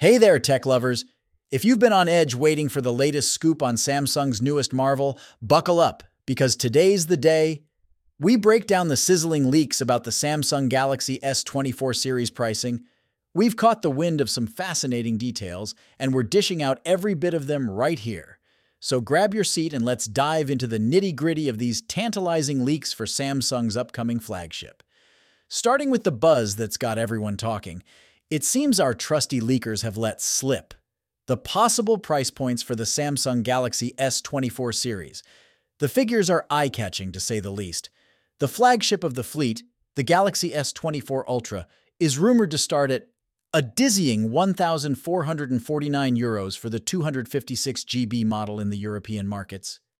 Hey there, tech lovers! If you've been on edge waiting for the latest scoop on Samsung's newest marvel, buckle up, because today's the day. We break down the sizzling leaks about the Samsung Galaxy S24 series pricing. We've caught the wind of some fascinating details, and we're dishing out every bit of them right here. So grab your seat and let's dive into the nitty-gritty of these tantalizing leaks for Samsung's upcoming flagship. Starting with the buzz that's got everyone talking, it seems our trusty leakers have let slip the possible price points for the Samsung Galaxy S24 series. The figures are eye-catching, to say the least. The flagship of the fleet, the Galaxy S24 Ultra, is rumored to start at a dizzying €1,449 for the 256GB model in the European markets.